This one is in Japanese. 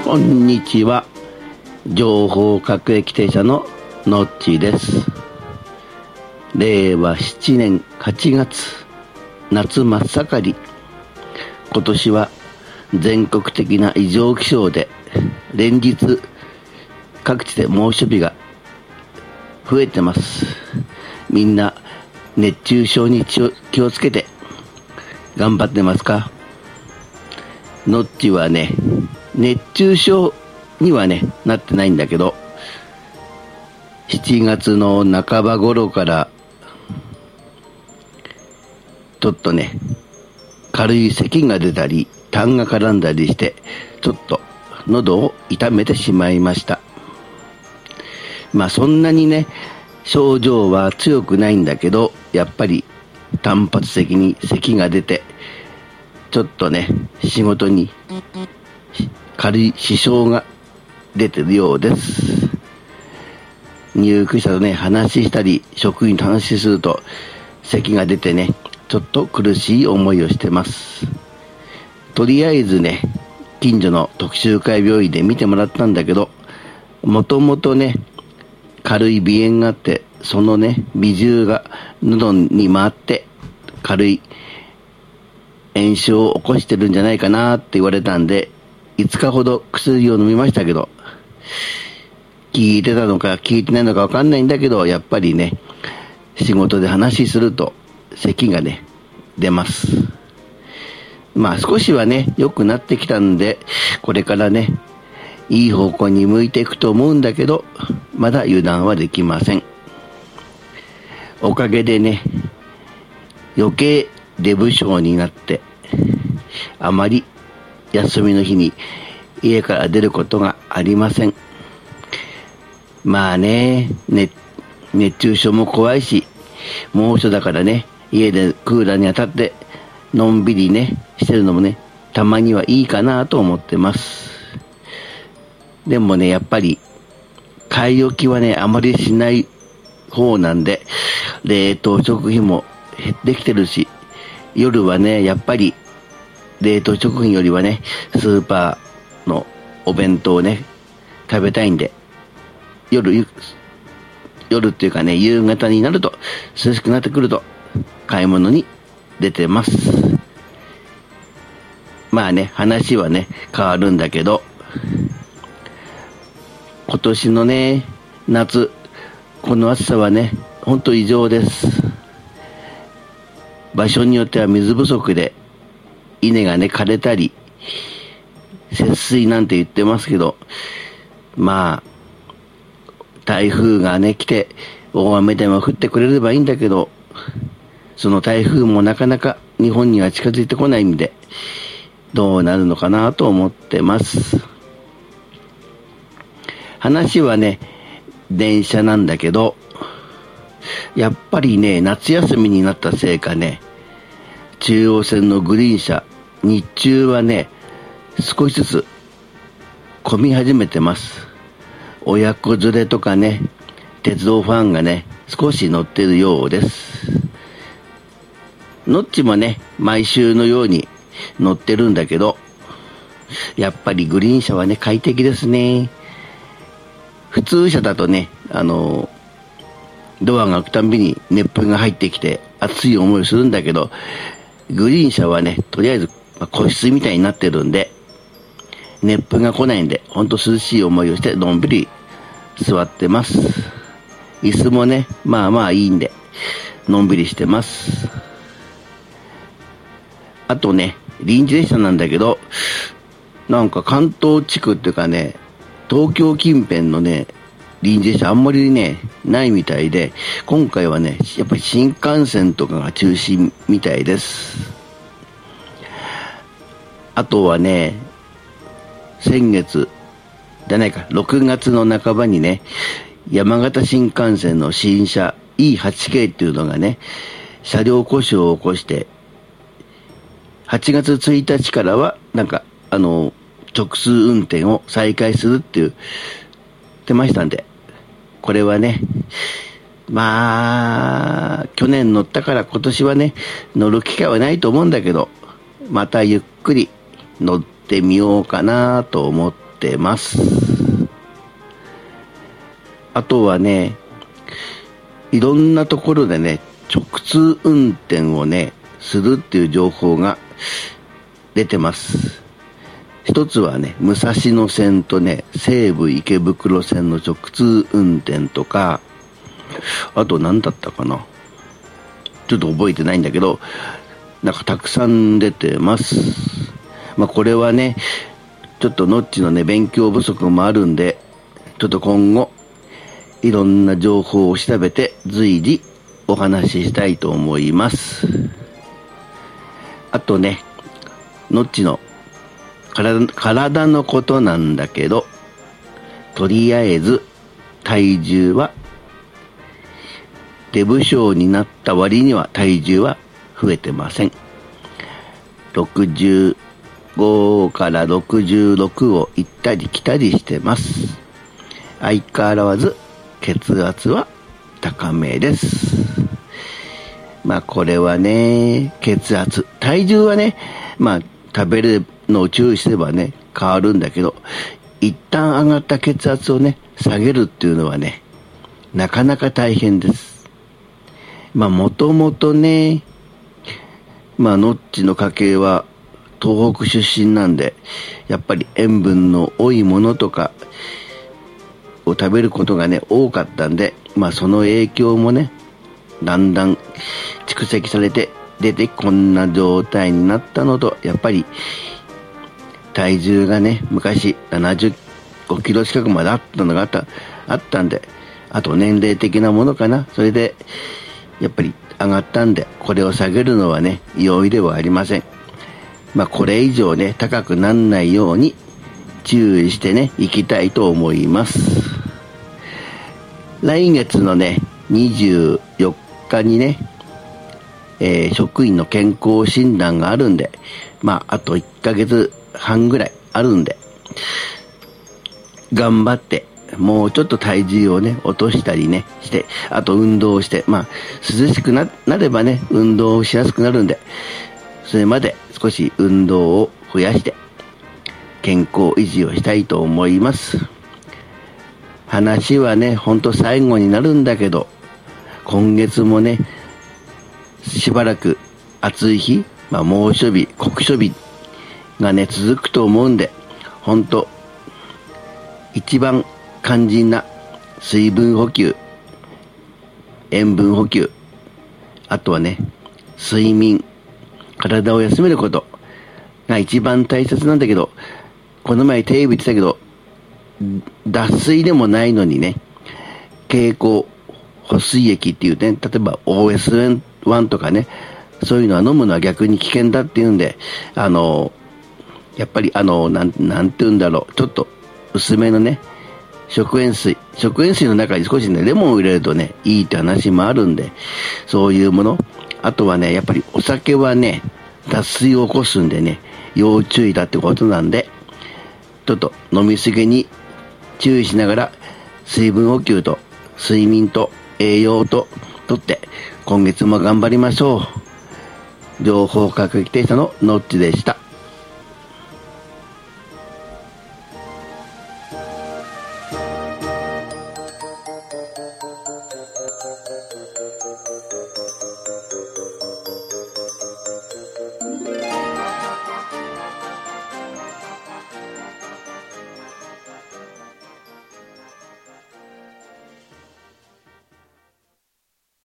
こんにちは。情報各駅停車ののっちです。令和7年8月、夏真っ盛り。今年は全国的な異常気象で連日各地で猛暑日が増えてます。みんな熱中症に気をつけて頑張ってますか？のっちはね、熱中症にはねなってないんだけど、7月の半ば頃からちょっとね軽い咳が出たり痰が絡んだりして、ちょっと喉を痛めてしまいました。そんなにね症状は強くないんだけど、やっぱり単発的に咳が出て、ちょっとね仕事に軽い支障が出てるようです。入居者とね話したり、職員と話すると咳が出てね、ちょっと苦しい思いをしてます。とりあえずね近所の特集会病院で見てもらったんだけど、もともとね軽い鼻炎があって、そのね鼻汁が喉に回って軽い炎症を起こしてるんじゃないかなって言われたんで、5日ほど薬を飲みましたけど、効いてたのか効いてないのか分かんないんだけど、やっぱりね仕事で話すると咳がね出ます。少しはね良くなってきたんで、これからねいい方向に向いていくと思うんだけど、まだ油断はできません。おかげでね余計出不精になって、あまり休みの日に家から出ることがありません。熱中症も怖いし、猛暑だからね家でクーラーに当たってのんびりねしてるのもねたまにはいいかなと思ってます。でもねやっぱり買い置きはねあまりしない方なんで、冷凍食品も減ってきてるし、夜はねやっぱり冷凍食品よりはねスーパーのお弁当をね食べたいんで、夜っていうかね夕方になると涼しくなってくると買い物に出てます。話はね変わるんだけど、今年のね夏、この暑さはねほんと異常です。場所によっては水不足で稲がね枯れたり、節水なんて言ってますけど、台風がね来て大雨でも降ってくれればいいんだけど、その台風もなかなか日本には近づいてこないんで、どうなるのかなと思ってます。話はね電車なんだけど、やっぱりね夏休みになったせいかね、中央線のグリーン車、日中はね少しずつ混み始めてます。親子連れとかね鉄道ファンがね少し乗ってるようです。のっちもね毎週のように乗ってるんだけど、やっぱりグリーン車はね快適ですね。普通車だとねドアが開くたんびに熱風が入ってきて暑い思いをするんだけど、グリーン車はねとりあえず個室みたいになってるんで熱風が来ないんで、ほんと涼しい思いをしてのんびり座ってます。椅子もねいいんでのんびりしてます。あとね臨時列車なんだけど、関東地区っていうかね東京近辺のね臨時列車あんまりねないみたいで、今回はねやっぱり新幹線とかが中心みたいです。あとはね先月じゃないか6月の半ばにね山形新幹線の新車 E8 系っていうのがね車両故障を起こして、8月1日からは直通運転を再開するって言ってましたんで、これはね去年乗ったから今年はね乗る機会はないと思うんだけど、またゆっくり乗ってみようかなと思ってってます。あとはね、いろんなところでね、直通運転をね、するっていう情報が出てます。一つはね、武蔵野線とね、西武池袋線の直通運転とか、あと何だったかな、ちょっと覚えてないんだけど、なんかたくさん出てます。これはね、ちょっとノッチのね、勉強不足もあるんで、ちょっと今後いろんな情報を調べて随時お話ししたいと思います。あとね、ノッチの体のことなんだけど、とりあえず体重はデブ症になった割には体重は増えてません。65から66を行ったり来たりしてます。相変わらず血圧は高めです。これはね、血圧、体重はね、食べるのを注意すればね、変わるんだけど、一旦上がった血圧をね、下げるっていうのはね、なかなか大変です。もともとね、ノッチの家系は東北出身なんで、やっぱり塩分の多いものとかを食べることがね、多かったんで、その影響もね、だんだん蓄積されて出てこんな状態になったのと、やっぱり体重がね、昔75キロ近くまであったのがあったんで、あと年齢的なものかな、それでやっぱり上がったんで、これを下げるのはね、容易ではありません。これ以上ね、高くならないように注意してね、いきたいと思います。来月のね、24日にね、職員の健康診断があるんで、あと1ヶ月半ぐらいあるんで、頑張ってもうちょっと体重をね、落としたりねして、あと運動をして、涼しく なればね、運動をしやすくなるんで、それまで少し運動を増やして健康維持をしたいと思います。話はね、ほんと最後になるんだけど、今月もね、しばらく暑い日、猛暑日、酷暑日がね、続くと思うんで、ほんと一番肝心な水分補給、塩分補給、あとはね、睡眠、体を休めることが一番大切なんだけど、この前テレビ言ってたけど、脱水でもないのにね、経口補水液っていうね、例えば OS1 とかね、そういうのは飲むのは逆に危険だっていうんで、やっぱりなんて言うんだろう、ちょっと薄めのね、食塩水の中に少しね、レモンを入れるとね、いいって話もあるんで、そういうもの。あとはね、やっぱりお酒はね、脱水を起こすんでね、要注意だってことなんで、ちょっと飲みすぎに注意しながら、水分補給と睡眠と栄養ととって、今月も頑張りましょう。情報科学的テストのノッチでした。